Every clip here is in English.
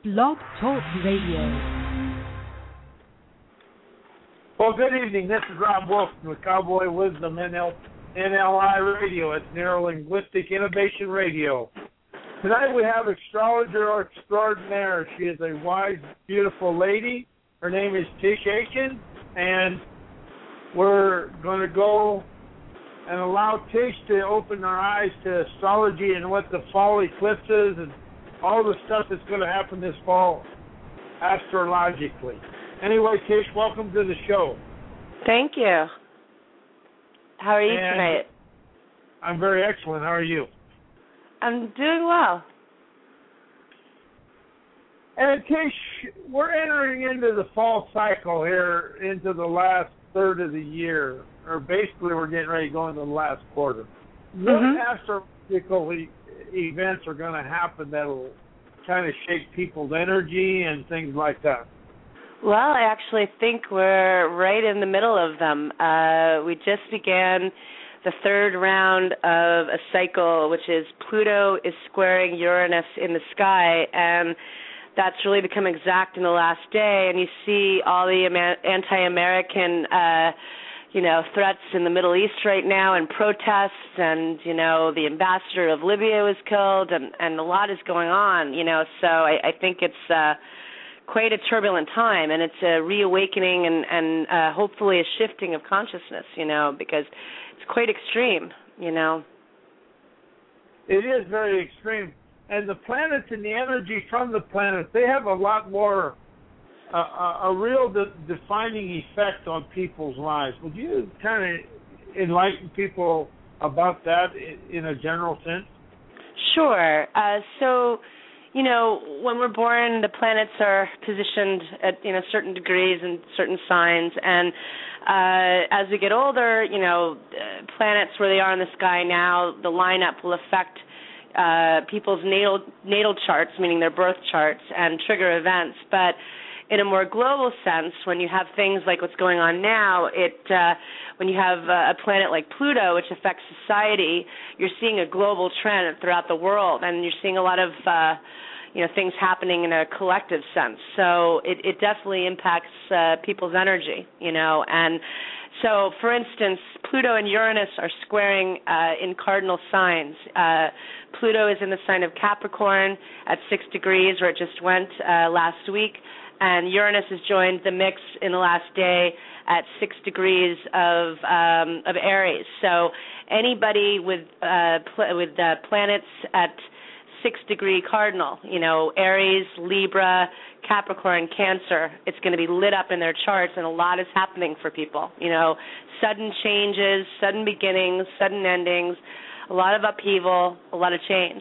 Blog Talk Radio. Well, good evening. This is Rob Wilson with Cowboy Wisdom NLI Radio. It's Neuro-Linguistic Innovation Radio. Tonight we have astrologer extraordinaire. She is a wise, beautiful lady. Her name is Tish Aiken, and we're going to go and allow Tish to open our eyes to astrology and what the fall eclipses and all the stuff that's going to happen this fall astrologically. Anyway, Tish, welcome to the show. Thank you. How are you tonight? I'm very excellent. How are you? I'm doing well. And Tish, we're entering into the fall cycle here, into the last third of the year, or basically we're getting ready to go into the last quarter. What astrological events are going to happen that'll kind of shake people's energy and things like that? Well, I actually think we're right in the middle of them. We just began the third round of a cycle, which is Pluto is squaring Uranus in the sky, and that's really become exact in the last day. And you see all the anti-American threats in the Middle East right now and protests, and, the ambassador of Libya was killed, and a lot is going on, so I think it's quite a turbulent time, and it's a reawakening and hopefully a shifting of consciousness, because it's quite extreme, It is very extreme. And the planets and the energy from the planets, they have a lot more, a real defining effect on people's lives. Would you kind of enlighten people about that in a general sense? Sure. When we're born, the planets are positioned at, certain degrees and certain signs. And as we get older, planets where they are in the sky now, the lineup will affect people's natal charts, meaning their birth charts, and trigger events. But in a more global sense, when you have things like what's going on now, when you have a planet like Pluto, which affects society, you're seeing a global trend throughout the world, and you're seeing a lot of things happening in a collective sense. So it definitely impacts people's energy, And so, for instance, Pluto and Uranus are squaring in cardinal signs. Pluto is in the sign of Capricorn at 6 degrees, where it just went last week, and Uranus has joined the mix in the last day at 6 degrees of Aries. So anybody with planets at 6-degree cardinal, Aries, Libra, Capricorn, Cancer, it's going to be lit up in their charts, and a lot is happening for people. Sudden changes, sudden beginnings, sudden endings, a lot of upheaval, a lot of change.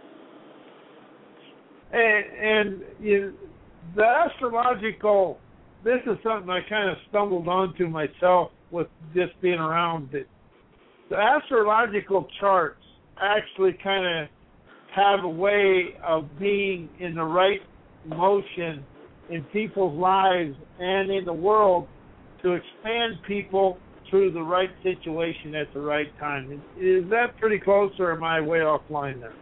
And the astrological, this is something I kind of stumbled onto myself with just being around it. The astrological charts actually kind of have a way of being in the right motion in people's lives and in the world to expand people through the right situation at the right time. Is that pretty close, or am I way offline there?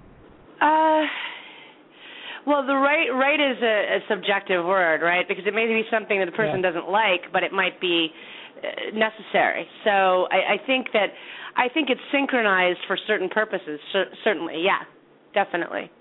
Well, the right is a subjective word, right? Because it may be something that the person doesn't like, but it might be necessary. So I think it's synchronized for certain purposes. Certainly, yeah, definitely.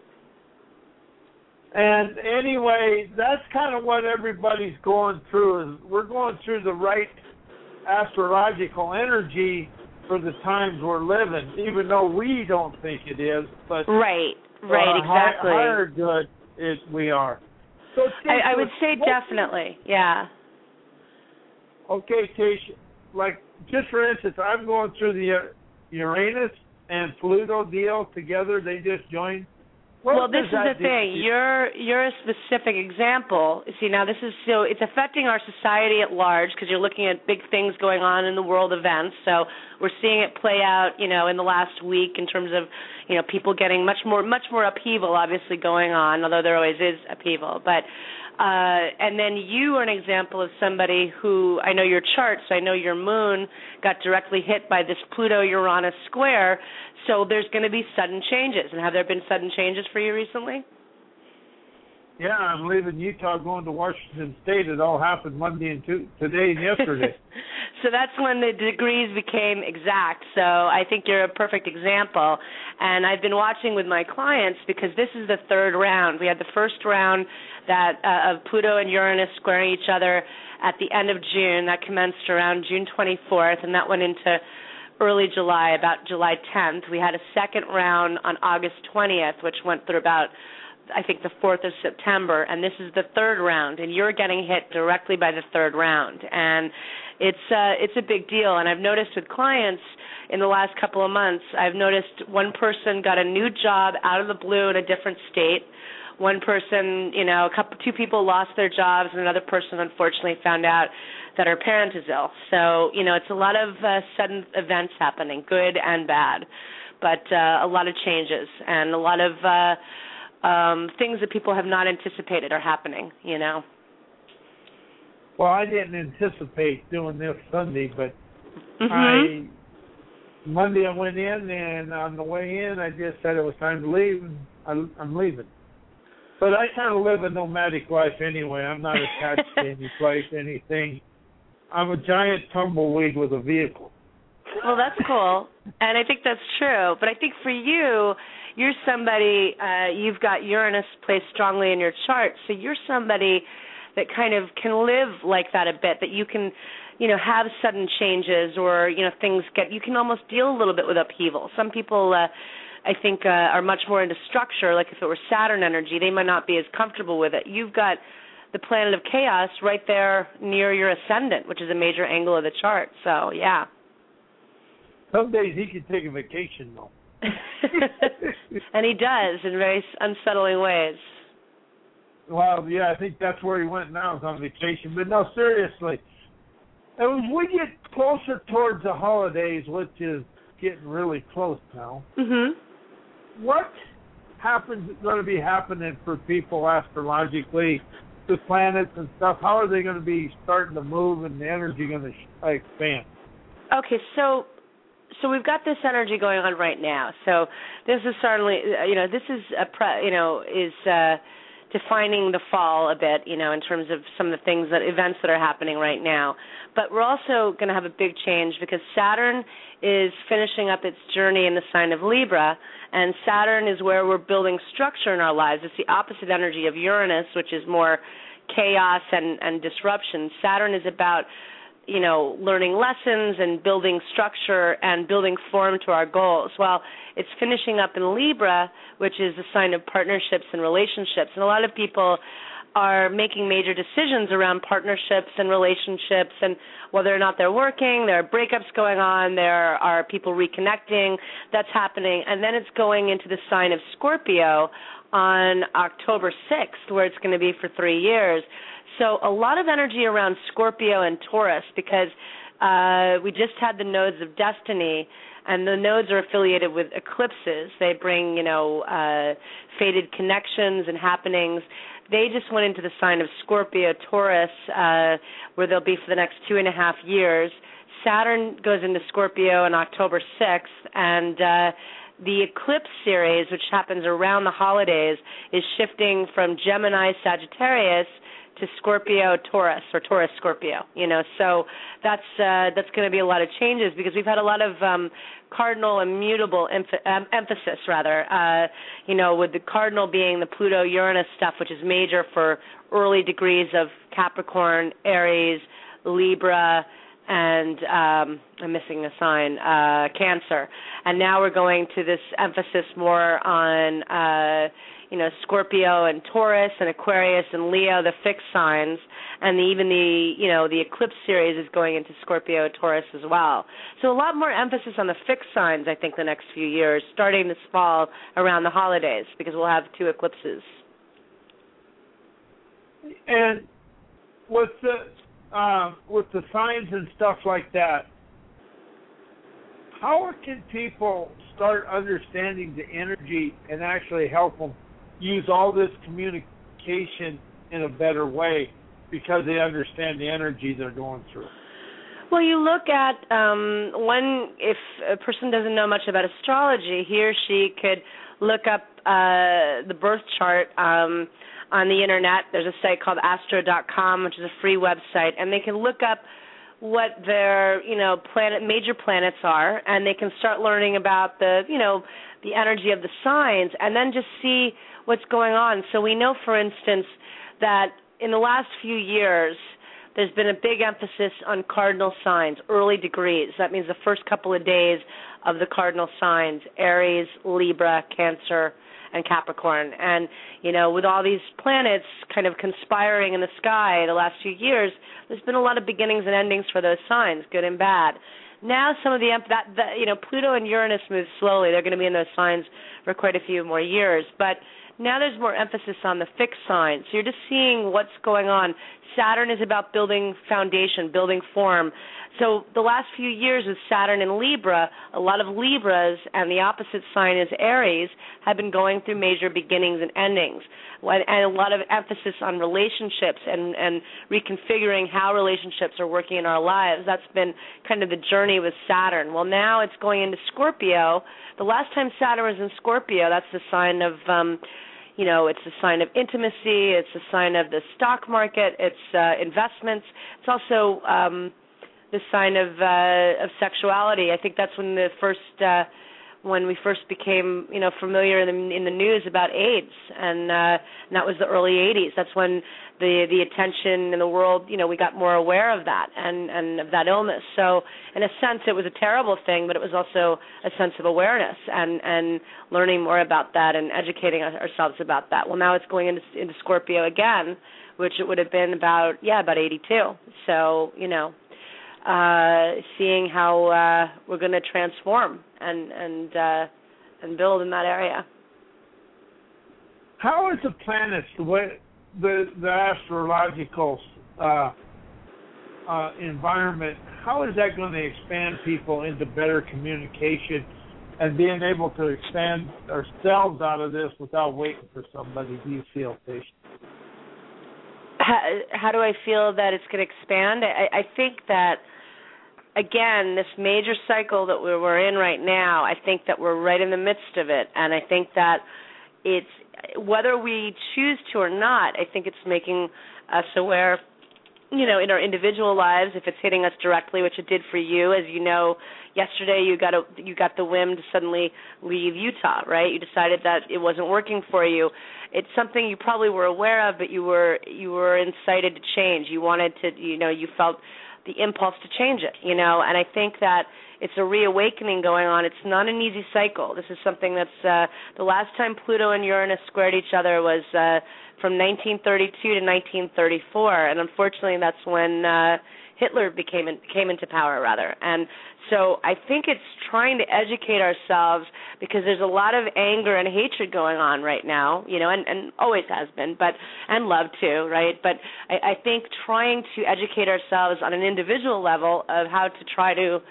And anyway, that's kind of what everybody's going through. Is we're going through the right astrological energy for the times we're living, even though we don't think it is. But right, exactly. Higher good we are. So I would say definitely, yeah. Okay, Tish, like just for instance, I'm going through the Uranus and Pluto deal together. They just joined. Well, this is the thing. You're a specific example. See, now it's affecting our society at large because you're looking at big things going on in the world events. So we're seeing it play out, in the last week in terms of, people getting much more upheaval, obviously going on, although there always is upheaval. But and then you are an example of somebody who, I know your chart, so I know your moon got directly hit by this Pluto-Uranus square, so there's going to be sudden changes. And have there been sudden changes for you recently? Yeah, I'm leaving Utah, going to Washington State. It all happened Monday and today and yesterday. So that's when the degrees became exact. So I think you're a perfect example. And I've been watching with my clients because this is the third round. We had the first round of Pluto and Uranus squaring each other at the end of June. That commenced around June 24th, and that went into early July, about July 10th. We had a second round on August 20th, which went through about, I think, the 4th of September, and this is the third round, and you're getting hit directly by the third round. And it's a big deal. And I've noticed with clients in the last couple of months, I've noticed one person got a new job out of the blue in a different state. One person, two people lost their jobs, and another person unfortunately found out that her parent is ill. So, it's a lot of sudden events happening, good and bad, but a lot of changes and a lot of things that people have not anticipated are happening, Well, I didn't anticipate doing this Sunday, but Monday I went in, and on the way in, I just said it was time to leave, and I'm leaving. But I kind of live a nomadic life anyway. I'm not attached to any place, anything. I'm a giant tumbleweed with a vehicle. Well, that's cool, and I think that's true. But I think for you, you're somebody, you've got Uranus placed strongly in your chart, so you're somebody that kind of can live like that a bit, that you can, have sudden changes or, things you can almost deal a little bit with upheaval. Some people, I think, are much more into structure, like if it were Saturn energy, they might not be as comfortable with it. You've got the planet of chaos right there near your ascendant, which is a major angle of the chart, so, yeah. Some days he can take a vacation, though. And he does in very unsettling ways. Well, yeah, I think that's where he went now, is on vacation. But no, seriously, as we get closer towards the holidays, which is getting really close now, what going to be happening for people astrologically, the planets and stuff? How are they going to be starting to move and the energy going to expand? Okay, so we've got this energy going on right now. So this is certainly, this is defining the fall a bit, in terms of some of the events that are happening right now. But we're also going to have a big change because Saturn is finishing up its journey in the sign of Libra, and Saturn is where we're building structure in our lives. It's the opposite energy of Uranus, which is more chaos and disruption. Saturn is about learning lessons and building structure and building form to our goals. Well, it's finishing up in Libra, which is a sign of partnerships and relationships. And a lot of people are making major decisions around partnerships and relationships, and whether or not they're working, there are breakups going on, there are people reconnecting, that's happening. And then it's going into the sign of Scorpio on October 6th, where it's going to be for 3 years. So a lot of energy around Scorpio and Taurus because we just had the nodes of destiny, and the nodes are affiliated with eclipses. They bring, fated connections and happenings. They just went into the sign of Scorpio, Taurus, where they'll be for the next 2.5 years. Saturn goes into Scorpio on October 6th, and the eclipse series, which happens around the holidays, is shifting from Gemini, Sagittarius to Scorpio, Taurus, or Taurus, Scorpio. So that's going to be a lot of changes because we've had a lot of cardinal and mutable emphasis, with the cardinal being the Pluto-Uranus stuff, which is major for early degrees of Capricorn, Aries, Libra, and I'm missing a sign, Cancer. And now we're going to this emphasis more on Scorpio and Taurus and Aquarius and Leo, the fixed signs, and even the eclipse series is going into Scorpio, Taurus as well. So a lot more emphasis on the fixed signs, I think, the next few years, starting this fall around the holidays, because we'll have 2 eclipses. And with the signs and stuff like that, how can people start understanding the energy and actually help them use all this communication in a better way because they understand the energy they're going through? Well, you look at if a person doesn't know much about astrology, he or she could look up the birth chart. on the internet. There's a site called astro.com, which is a free website, and they can look up what their, major planets are, and they can start learning about the energy of the signs, and then just see what's going on. So we know, for instance, that in the last few years, there's been a big emphasis on cardinal signs, early degrees. That means the first couple of days of the cardinal signs: Aries, Libra, Cancer, and Capricorn. And, with all these planets kind of conspiring in the sky the last few years, there's been a lot of beginnings and endings for those signs, good and bad. Now some of Pluto and Uranus move slowly. They're going to be in those signs for quite a few more years. But now there's more emphasis on the fixed signs. So you're just seeing what's going on. Saturn is about building foundation, building form. So the last few years with Saturn in Libra, a lot of Libras and the opposite sign is Aries have been going through major beginnings and endings, and a lot of emphasis on relationships and reconfiguring how relationships are working in our lives. That's been kind of the journey with Saturn. Well, now it's going into Scorpio. The last time Saturn was in Scorpio, that's the sign of it's a sign of intimacy. It's a sign of the stock market. It's investments. It's also the sign of sexuality. I think that's when when we first became familiar in the news about AIDS, and that was the early 80s. That's when the attention in the world, we got more aware of that and of that illness. So in a sense, it was a terrible thing, but it was also a sense of awareness and learning more about that and educating ourselves about that. Well, now it's going into Scorpio again, which it would have been about 82. So, seeing how we're going to transform and build in that area. How is the planets, the astrological environment, how is that going to expand people into better communication and being able to expand ourselves out of this without waiting for somebody? Do you feel, patient? How do I feel that it's going to expand? I think that, again, this major cycle that we're in right now, I think that we're right in the midst of it, and I think that it's, whether we choose to or not, I think it's making us aware, in our individual lives, if it's hitting us directly, which it did for you. As you know, yesterday you got the whim to suddenly leave Utah, right? You decided that it wasn't working for you. It's something you probably were aware of, but you were incited to change. You wanted to, you felt the impulse to change it, and I think that it's a reawakening going on. It's not an easy cycle. This is something that's the last time Pluto and Uranus squared each other was from 1932 to 1934, and unfortunately that's when Hitler came into power, rather. And so I think it's trying to educate ourselves, because there's a lot of anger and hatred going on right now, and always has been, and love too, right? But I think trying to educate ourselves on an individual level of how to try to,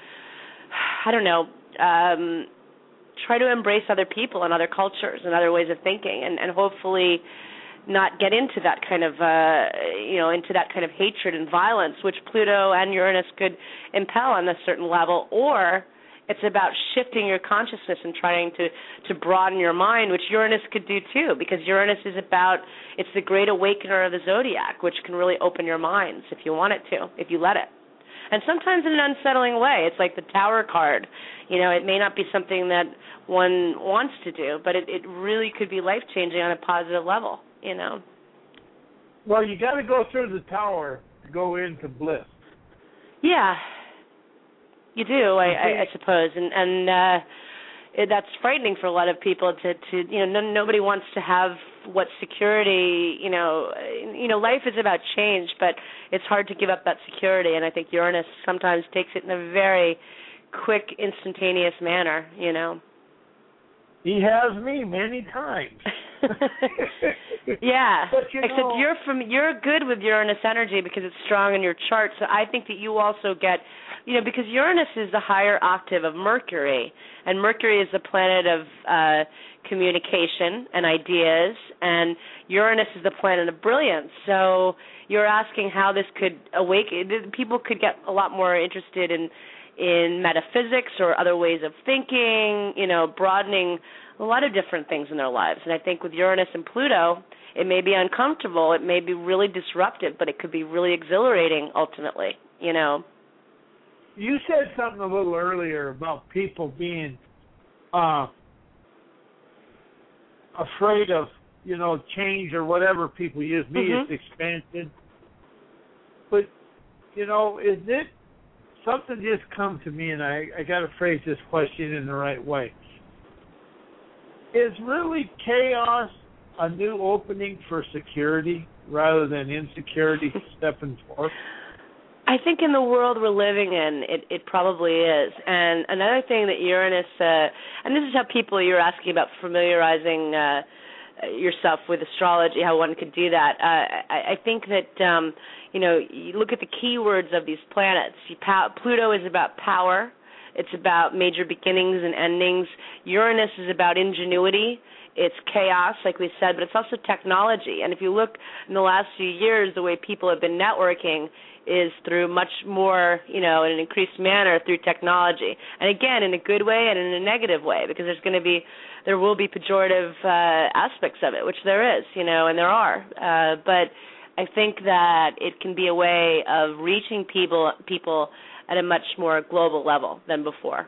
try to embrace other people and other cultures and other ways of thinking, and hopefully not get into that kind of, into that kind of hatred and violence, which Pluto and Uranus could impel on a certain level. Or it's about shifting your consciousness and trying to broaden your mind, which Uranus could do too, because Uranus is it's the great awakener of the zodiac, which can really open your minds if you want it to, if you let it. And sometimes in an unsettling way. It's like the Tower card. It may not be something that one wants to do, but it really could be life-changing on a positive level, Well, you got to go through the Tower to go into bliss. Yeah, you do, I suppose. And that's frightening for a lot of people to nobody wants to have what security, life is about change, but it's hard to give up that security, and I think Uranus sometimes takes it in a very quick, instantaneous manner, He has me many times. Yeah, except you're good with Uranus energy because it's strong in your chart, so I think that you also get, because Uranus is the higher octave of Mercury, and Mercury is the planet of communication and ideas, and Uranus is the planet of brilliance. So you're asking how this could awaken. People could get a lot more interested in metaphysics or other ways of thinking, broadening a lot of different things in their lives. And I think with Uranus and Pluto, It may be uncomfortable. It may be really disruptive, but it could be really exhilarating ultimately, you know. You said something a little earlier about people being afraid of, change or whatever people use. Me, it's expansion. But, is it something just come to me, and I got to phrase this question in the right way. Is really chaos a new opening for security rather than insecurity stepping forth? I think in the world we're living in, it probably is. And another thing that Uranus, and this is how people, you're asking about familiarizing yourself with astrology, how one could do that. I think that, you look at the keywords of these planets. Pluto is about power. It's about major beginnings and endings. Uranus is about ingenuity. It's chaos, like we said, but it's also technology. And if you look in the last few years, the way people have been networking is through much more, in an increased manner through technology. And again, in a good way and in a negative way, because there will be pejorative aspects of it, which there is, and there are. But I think that it can be a way of reaching people at a much more global level than before,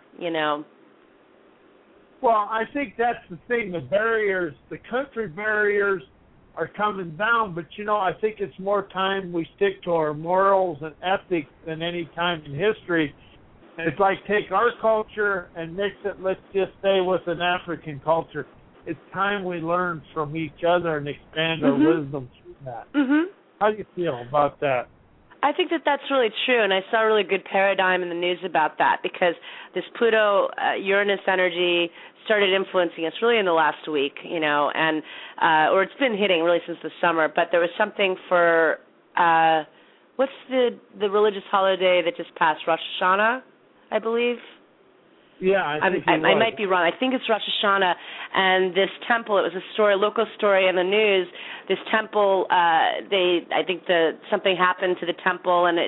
Well, I think that's the thing. The barriers, the country barriers are coming down, but, I think it's more time we stick to our morals and ethics than any time in history. And it's like take our culture and mix it, let's just stay with an African culture. It's time we learn from each other and expand our wisdom through that. How do you feel about that? I think that that's really true, and I saw a really good paradigm in the news about that, because this Pluto-Uranus energy started influencing us really in the last week, and or it's been hitting really since the summer. But there was something for what's the religious holiday that just passed? Rosh Hashanah, I believe. Yeah, I might be wrong. I think it's Rosh Hashanah, and this temple. It was a local story in the news. This temple, I think something happened to the temple, and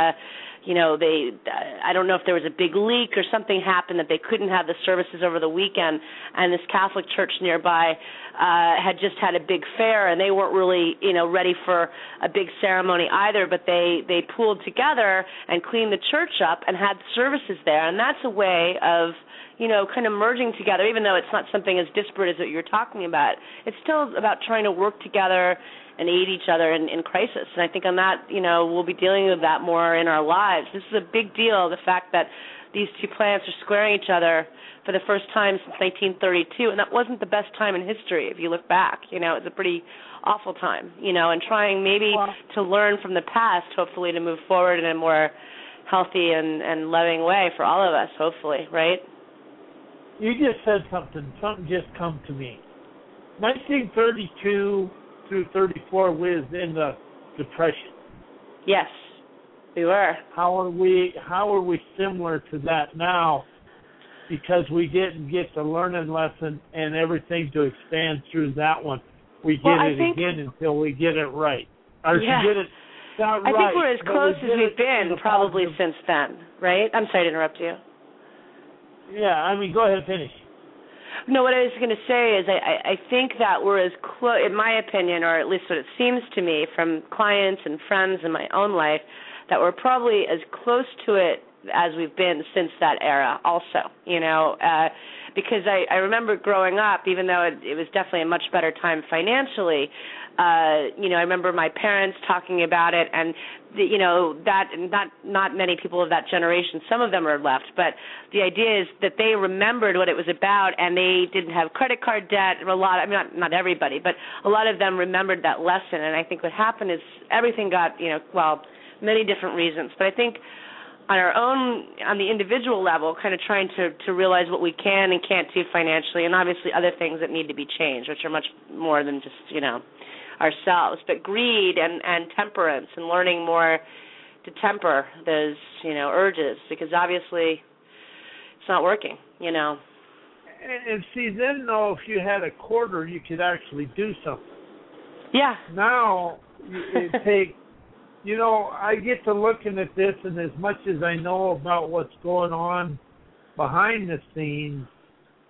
I don't know if there was a big leak or something happened that they couldn't have the services over the weekend. And this Catholic church nearby had just had a big fair, and they weren't really, ready for a big ceremony either. But they pooled together and cleaned the church up and had services there. And that's a way of, kind of merging together, even though it's not something as disparate as what you're talking about. It's still about trying to work together and aid each other in crisis. And I think on that, we'll be dealing with that more in our lives. This is a big deal, the fact that these two planets are squaring each other for the first time since 1932, and that wasn't the best time in history if you look back. It's a pretty awful time, and trying maybe to learn from the past, hopefully to move forward in a more healthy and loving way for all of us, hopefully, right? You just said something just come to me. 1932 through 34 was in the Depression. Yes, we were. How are we similar to that now? Because we didn't get the learning lesson and everything to expand through that one. We get again until we get it right. Or yeah. Get it not right. I think we're as close as we've been probably since then, right? I'm sorry to interrupt you. Yeah, go ahead and finish. No, what I was going to say is I think that we're as close, in my opinion, or at least what it seems to me from clients and friends in my own life, that we're probably as close to it as we've been since that era also, because I remember growing up, even though it was definitely a much better time financially, I remember my parents talking about it, and that not many people of that generation, some of them are left, but the idea is that they remembered what it was about, and they didn't have credit card debt. Not everybody, but a lot of them remembered that lesson. And I think what happened is everything got, many different reasons, but I think on the individual level, kind of trying to realize what we can and can't do financially, and obviously other things that need to be changed, which are much more than just, ourselves. But greed and temperance and learning more to temper those, urges, because obviously it's not working, And see, then, though, if you had a quarter, you could actually do something. Yeah. Now, it takes... I get to looking at this, and as much as I know about what's going on behind the scenes,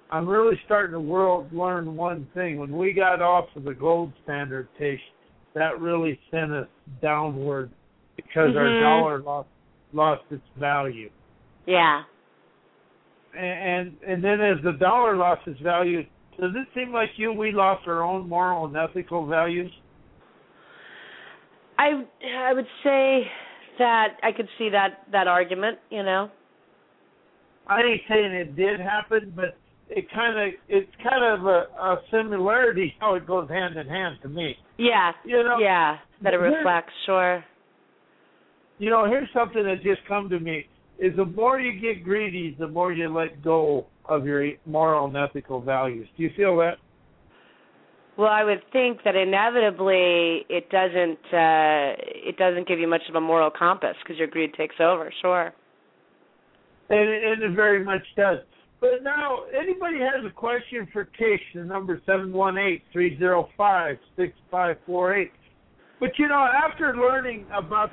I'm really starting to learn one thing. When we got off of the gold standard, Tish, that really sent us downward because our dollar lost its value. Yeah. And then as the dollar lost its value, does it seem like we lost our own moral and ethical values? I would say that I could see that argument, you know. I ain't saying it did happen, but it's kind of a similarity how it goes hand in hand to me. Yeah. You know. Yeah. That it reflects, sure. You know, here's something that just come to me: is the more you get greedy, the more you let go of your moral and ethical values. Do you feel that? Well, I would think that inevitably it doesn't give you much of a moral compass because your greed takes over. Sure. And it very much does. But now, anybody has a question for Tish, the number 718-305-6548. But, you know, after learning about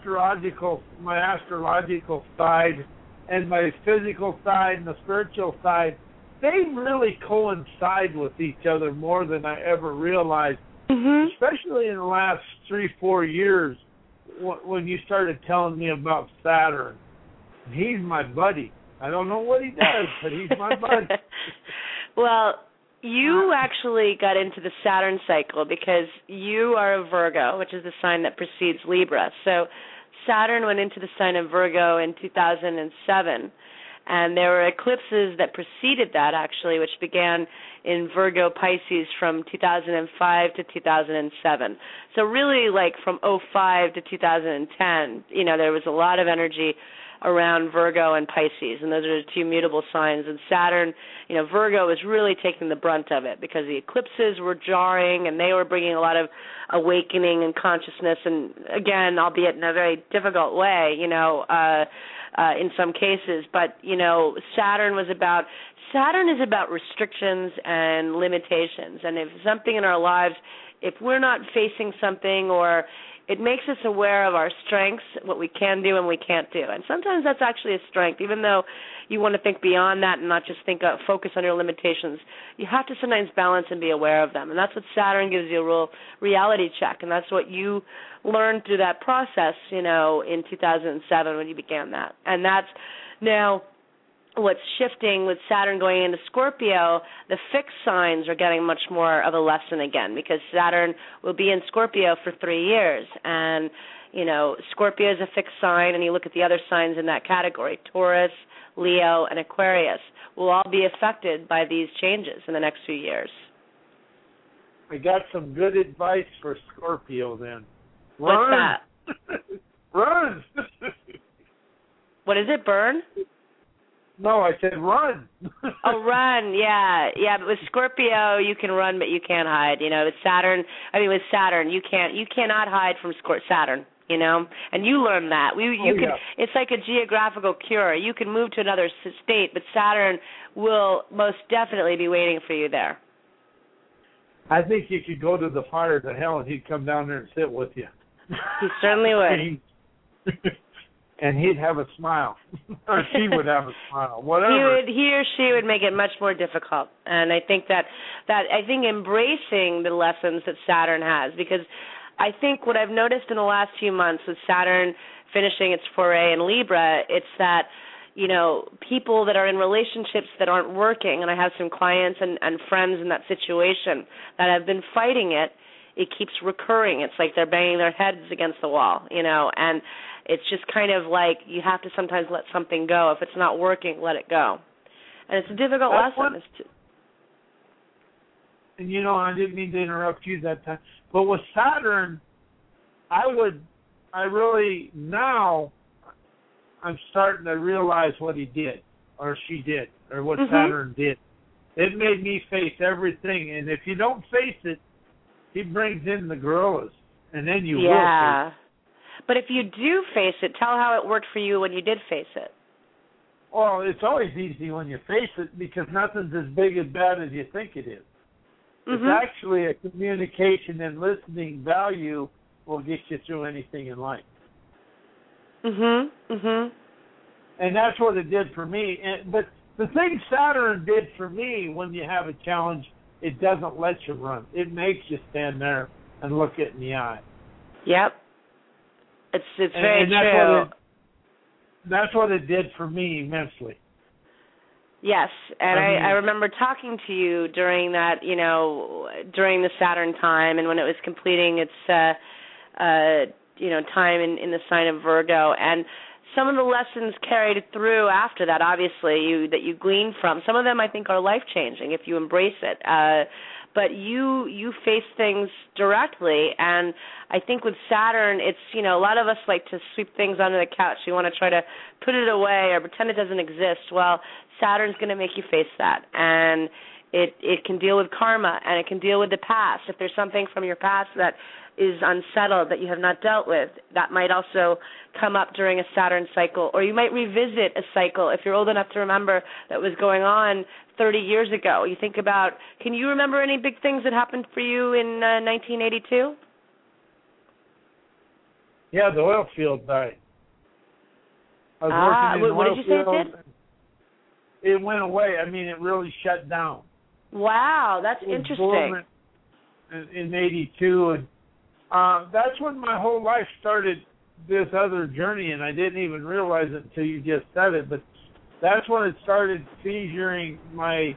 my astrological side and my physical side and the spiritual side, they really coincide with each other more than I ever realized, especially in the last 3-4 years when you started telling me about Saturn. He's my buddy. I don't know what he does, but he's my buddy. Well, you actually got into the Saturn cycle because you are a Virgo, which is the sign that precedes Libra. So Saturn went into the sign of Virgo in 2007, and there were eclipses that preceded that, actually, which began in Virgo Pisces from 2005 to 2007. So really, like from 2005 to 2010, you know, there was a lot of energy around Virgo and Pisces, and those are the two mutable signs. And Saturn, you know, Virgo was really taking the brunt of it because the eclipses were jarring, and they were bringing a lot of awakening and consciousness, and again, albeit in a very difficult way, you know, in some cases. But, you know, Saturn is about restrictions and limitations, and if something in our lives, if we're not facing something, or it makes us aware of our strengths, what we can do and we can't do. And sometimes that's actually a strength, even though you want to think beyond that and not just focus on your limitations. You have to sometimes balance and be aware of them. And that's what Saturn gives you, a real reality check. And that's what you learned through that process, you know, in 2007 when you began that. And that's now what's shifting with Saturn going into Scorpio. The fixed signs are getting much more of a lesson again because Saturn will be in Scorpio for 3 years. And, you know, Scorpio is a fixed sign, and you look at the other signs in that category, Taurus, Leo, and Aquarius will all be affected by these changes in the next few years. I got some good advice for Scorpio then. What's that? Run! What is it, burn? No, I said run. Oh, run, yeah. But with Scorpio, you can run, but you can't hide. You know, with Saturn, you cannot hide from Saturn. You know, and you learn that. It's like a geographical cure. You can move to another state, but Saturn will most definitely be waiting for you there. I think you could go to the fires of hell, and he'd come down there and sit with you. He certainly would. And he'd have a smile, or she would have a smile, whatever. He or she would make it much more difficult. And I think that embracing the lessons that Saturn has, because I think what I've noticed in the last few months with Saturn finishing its foray in Libra, it's that, you know, people that are in relationships that aren't working, and I have some clients and friends in that situation that have been fighting it, it keeps recurring. It's like they're banging their heads against the wall, you know, and it's just kind of like you have to sometimes let something go. If it's not working, let it go. And it's a difficult lesson. And, you know, I didn't mean to interrupt you that time, but with Saturn, I'm starting to realize what he did, or she did, or what Saturn did. It made me face everything, and if you don't face it, he brings in the gorillas, and then you will face it. But if you do face it, tell how it worked for you when you did face it. Well, it's always easy when you face it because nothing's as big and bad as you think it is. It's actually a communication and listening value will get you through anything in life. And that's what it did for me. But the thing Saturn did for me when you have a challenge, it doesn't let you run. It makes you stand there and look it in the eye. Yep. It's very true. That's what it did for me immensely. Yes, and I remember talking to you during that, during the Saturn time, and when it was completing its, time in the sign of Virgo, and some of the lessons carried through after that, obviously, that you gleaned from. Some of them, I think, are life-changing if you embrace it. But you face things directly, and I think with Saturn, it's, a lot of us like to sweep things under the couch. We want to try to put it away or pretend it doesn't exist. Well, Saturn's going to make you face that, and it can deal with karma, and it can deal with the past. If there's something from your past that is unsettled that you have not dealt with, that might also come up during a Saturn cycle, or you might revisit a cycle if you're old enough to remember that was going on 30 years ago. You think about, can you remember any big things that happened for you in 1982? Yeah, the oil field died. I was working in what did you say it did? It went away. I mean, it really shut down. Wow, that's interesting. In 82, and that's when my whole life started this other journey, and I didn't even realize it until you just said it, but that's when it started seizuring my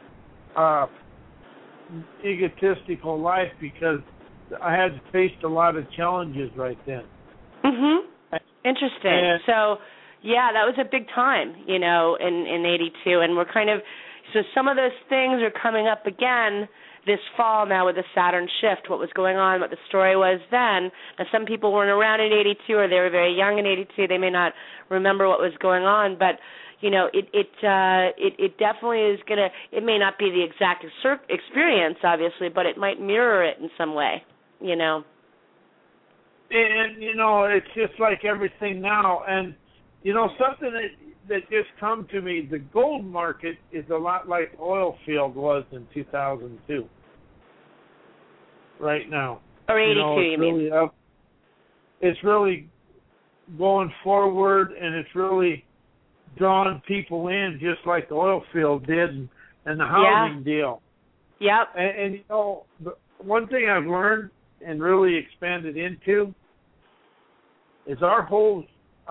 egotistical life, because I had faced a lot of challenges right then. Interesting. And so, yeah, that was a big time, in 82, and we're kind of, so some of those things are coming up again this fall now with the Saturn shift, what was going on, what the story was then. Now, some people weren't around in 82, or they were very young in 82. They may not remember what was going on, but it definitely is gonna. It may not be the exact experience, obviously, but it might mirror it in some way. And it's just like everything now, and something that just come to me. The gold market is a lot like oil field was in 2002. Right now, or 82, you mean? It's really going forward, and it's really drawing people in, just like the oil field did, and the housing deal. Yep. And the one thing I've learned and really expanded into is our whole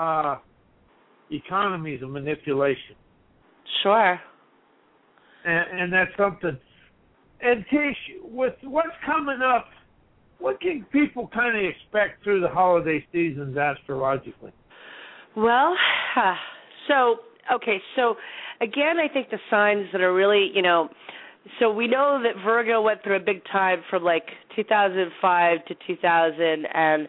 economy is a manipulation. Sure. And that's something. And Tish, with what's coming up, what can people kind of expect through the holiday seasons astrologically? Well, so again, I think the signs that are really, so we know that Virgo went through a big time from like 2005 to 2010.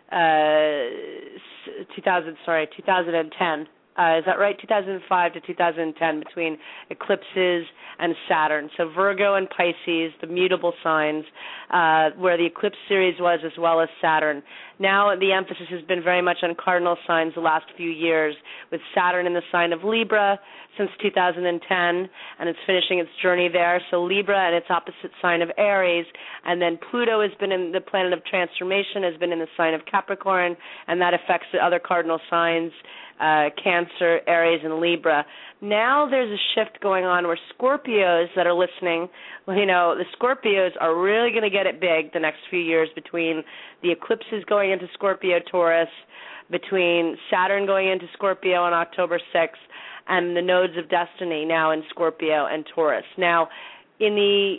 Is that right? 2005 to 2010, between eclipses and Saturn. So Virgo and Pisces, the mutable signs, where the eclipse series was, as well as Saturn. Now the emphasis has been very much on cardinal signs the last few years, with Saturn in the sign of Libra since 2010, and it's finishing its journey there. So Libra and its opposite sign of Aries, and then Pluto has been in the planet of transformation, has been in the sign of Capricorn, and that affects the other cardinal signs, Cancer, Aries, and Libra. Now there's a shift going on where Scorpios that are listening, the Scorpios are really going to get it big the next few years, between the eclipses going into Scorpio, Taurus, between Saturn going into Scorpio on October 6th, and the nodes of destiny now in Scorpio and Taurus. Now, in the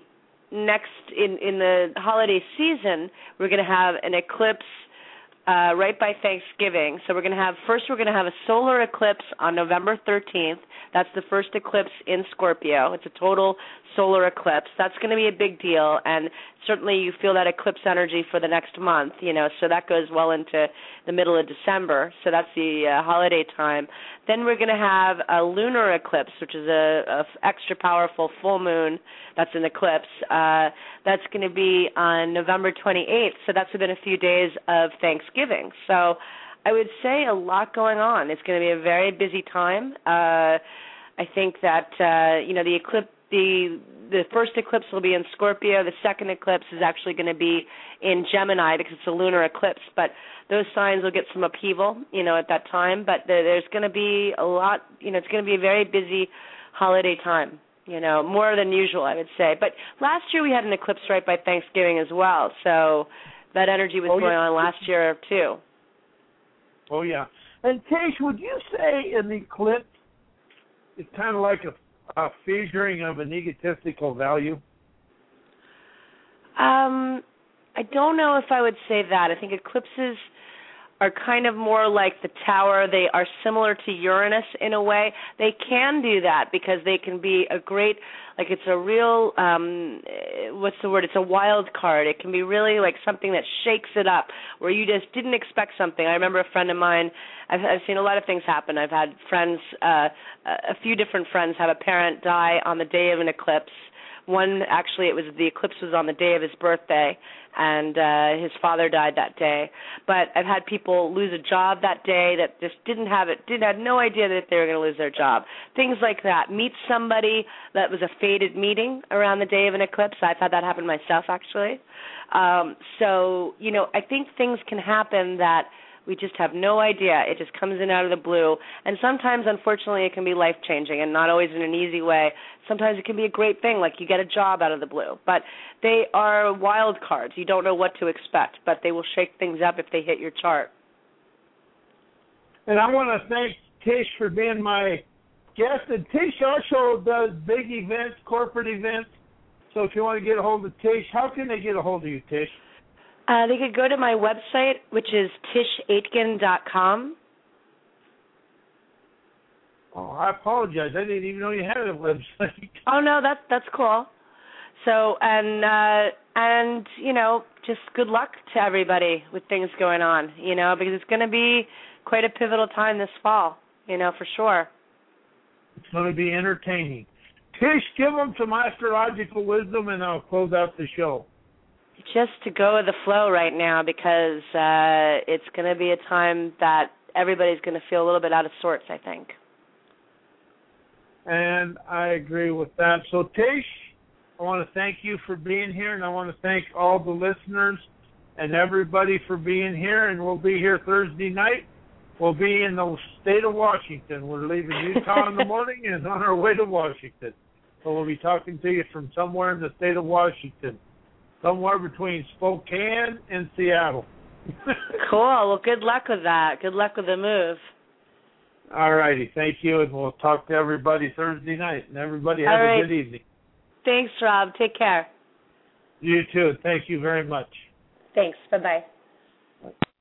holiday season, we're going to have an eclipse right by Thanksgiving. So we're going to have a solar eclipse on November 13th. That's the first eclipse in Scorpio. It's a total solar eclipse. That's going to be a big deal, and certainly you feel that eclipse energy for the next month, so that goes well into the middle of December. So that's the holiday time. Then we're going to have a lunar eclipse, which is a extra powerful full moon. That's an eclipse. That's going to be on November 28th. So that's within a few days of Thanksgiving. So I would say a lot going on. It's going to be a very busy time. I think that the eclipse, the first eclipse will be in Scorpio. The second eclipse is actually going to be in Gemini, because it's a lunar eclipse. But those signs will get some upheaval, at that time. But there's going to be a lot. It's going to be a very busy holiday time, more than usual, I would say. But last year we had an eclipse right by Thanksgiving as well, so that energy was going on last year too. Oh, yeah. And Tish, would you say an eclipse is kind of like a fissuring of an egotistical value? I don't know if I would say that. I think eclipses are kind of more like the tower. They are similar to Uranus in a way. They can do that because they can be a great, like it's a real, what's the word? It's a wild card. It can be really like something that shakes it up where you just didn't expect something. I remember a friend of mine, I've seen a lot of things happen. I've had friends, a few different friends have a parent die on the day of an eclipse. One, actually, the eclipse was on the day of his birthday, and his father died that day. But I've had people lose a job that day that just had no idea that they were going to lose their job. Things like that. Meet somebody that was a fated meeting around the day of an eclipse. I've had that happen myself, actually. So, I think things can happen that we just have no idea. It just comes in out of the blue. And sometimes, unfortunately, it can be life-changing and not always in an easy way. Sometimes it can be a great thing, like you get a job out of the blue. But they are wild cards. You don't know what to expect, but they will shake things up if they hit your chart. And I want to thank Tish for being my guest. And Tish also does big events, corporate events. So if you want to get a hold of Tish, how can they get a hold of you, Tish? They could go to my website, which is tishaitken.com. Oh, I apologize. I didn't even know you had a website. Oh, no, that's cool. So, and just good luck to everybody with things going on, because it's going to be quite a pivotal time this fall, for sure. It's going to be entertaining. Tish, give them some astrological wisdom, and I'll close out the show. Just to go with the flow right now, because it's going to be a time that everybody's going to feel a little bit out of sorts, I think. And I agree with that. So, Tish, I want to thank you for being here, and I want to thank all the listeners and everybody for being here. And we'll be here Thursday night. We'll be in the state of Washington. We're leaving Utah in the morning and on our way to Washington. So we'll be talking to you from somewhere in the state of Washington. Somewhere between Spokane and Seattle. Cool. Well, good luck with that. Good luck with the move. All righty. Thank you, and we'll talk to everybody Thursday night. And everybody have a good evening. Thanks, Rob. Take care. You too. Thank you very much. Thanks. Bye-bye.